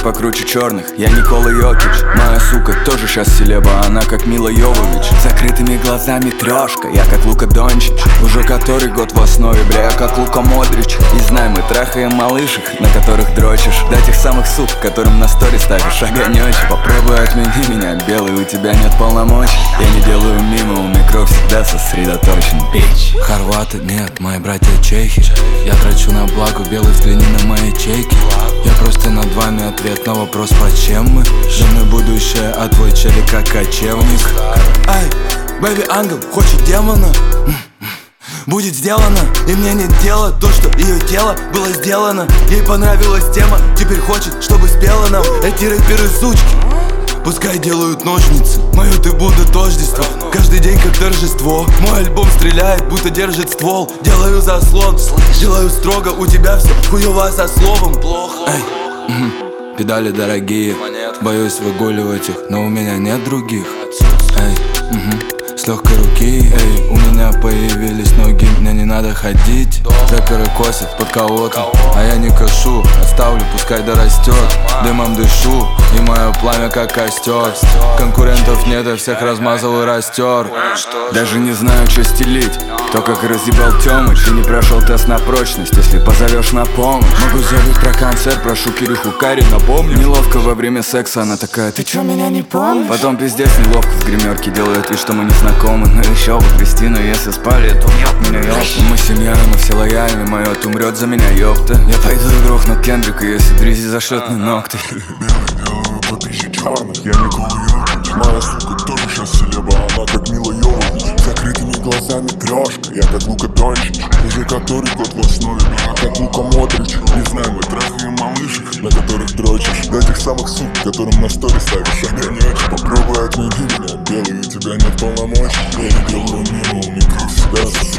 покруче черных. Я Никола Йокич, моя сука тоже щас селеба, она как Мила Йовович. Закрытыми глазами трешка, я как Лука Дончич. Уже который год в основе, бля, я как Лука Модрич. И знай, мы трахаем малышек, на которых дрочишь. До тех самых сук, которым на стори ставишь огонёчек. Попробуй отмени меня, белый, у тебя нет полномочий. Я не делаю мимо, у меня кровь всегда сосредоточен. Бич. Хорваты, нет, мои братья чехи. Я трачу на благо, белый, взгляни на мои чеки. Я просто над вами ответ на вопрос, почем мы. Жены будущее, а твой челик как кочевник. Ай, бэби ангел хочет демона. Будет сделано, и мне нет дела то, что ее тело было сделано. Ей понравилась тема, теперь хочет, чтобы спела нам. Эти рэперы сучки, пускай делают ножницы. Мое ты Будда тождество, каждый день как торжество. Мой альбом стреляет, будто держит ствол. Делаю заслон, делаю строго, у тебя все хуёво со словом. Эй, педали дорогие, боюсь выгуливать их, но у меня нет других. Эй, с легкой руки, эй, у меня появились ноги, мне не надо ходить. Рэперы косят под кого-то, а я не кашу, оставлю, пускай дорастет. Дымом дышу, и мое пламя как костер. Конкурентов нет, я всех размазал и растер. Даже не знаю, что стелить, то как разъебал Тёмыч. Ты не прошел тест на прочность, если позовешь на помощь. Могу забыть про концерт, прошу Кирюху Кари, напомню. Неловко во время секса, она такая: ты чё, меня не помнишь? Потом пиздец неловко в гримерке, делает вид, что мы не знакомы. Но еще бы Кристину, если спали, то ёб меня, ёпта. Мы семья, мы все лояльны, мой умрет за меня, ёпта. Я пойду и грохну Кендрика, если Дризи зашлет на ногти. Белый, по тысяче черных, я Никола Йокич. Моя сука тоже щас селеба, она как Мила Йовович. Закрытыми глазами трешка, я как Лука Дончич. Уже который год в основе, я как Лука Модрич. Не знаю, мы трахаем малышек, на которых дрочишь. До тех самых сук, которым на стори ставишь огонёчек. Попробуй отмени меня, белый, у тебя нет полномочий. Я не делаю мимо, у меня кровь всегда